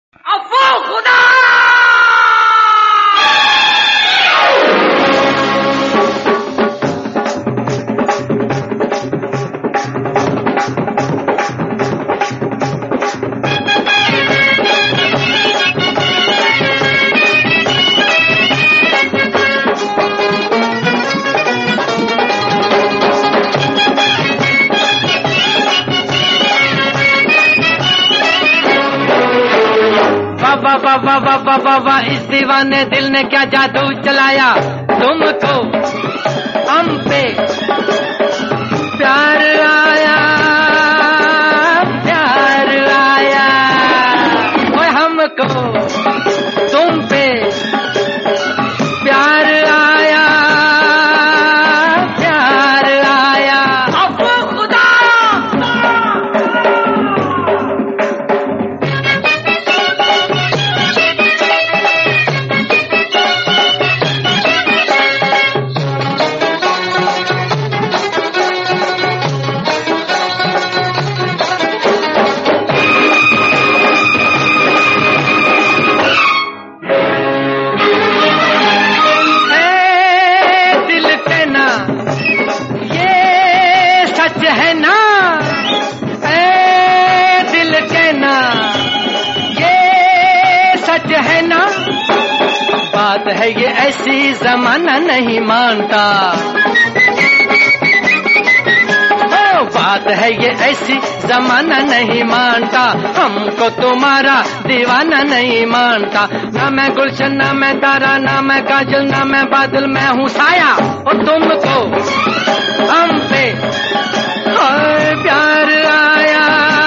अफो खुदा! वाह इस दीवाने दिल ने क्या जादू चलाया, तुमको हम पे प्यार आया, प्यार आया, ओए हमको तुम पे प्यार आया, प्यार आया। अब खुदा है ना, ए दिल कहना ये सच है ना, बात है ये ऐसी जमाना नहीं मानता, ओ बात है ये ऐसी जमाना नहीं मानता, हमको तुम्हारा दीवाना नहीं मानता, ना मैं गुलशन ना मैं तारा ना मैं काजल ना मैं बादल, मैं हूँ साया और तुमको हम पे प्यार आया,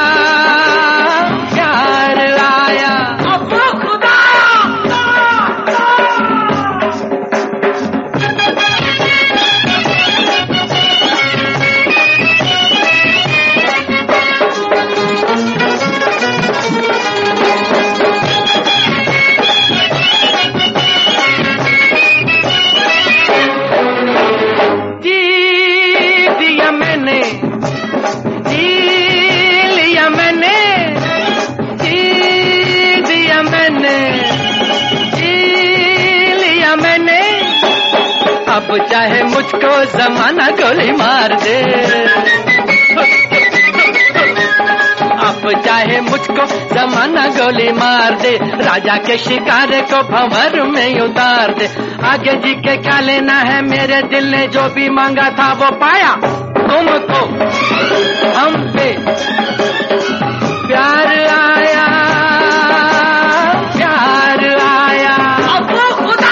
प्यार आया। अब खुदा जी दिया मैंने, अब चाहे मुझको जमाना गोली मार दे, अब चाहे मुझको जमाना गोली मार दे, राजा के शिकार को भंवर में उतार दे, आगे जी के क्या लेना है, मेरे दिल ने जो भी मांगा था वो पाया, तुमको हम पे प्यार आया, प्यार आया। अब खुदा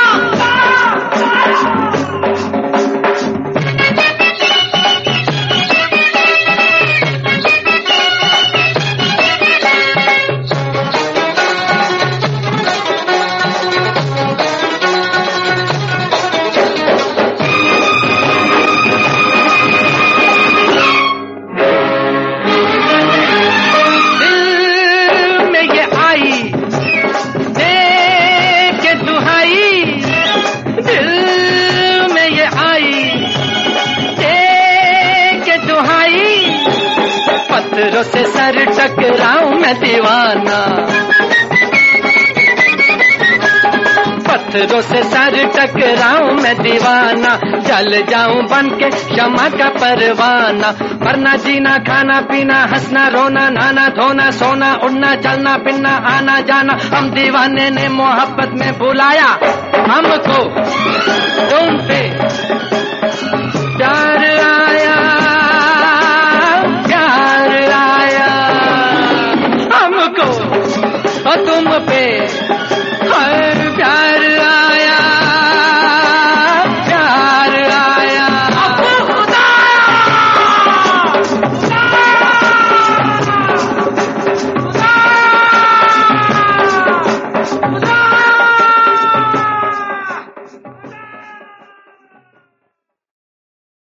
पत्थरों से सर टकराऊं मैं दीवाना, पत्थरों से सर टकराऊं मैं दीवाना, जल जाऊं बन के शमा का परवाना, मरना जीना खाना पीना हंसना रोना नहाना धोना सोना उड़ना चलना फिरना आना जाना, हम दीवाने ने मोहब्बत में बुलाया, हमको तुम पे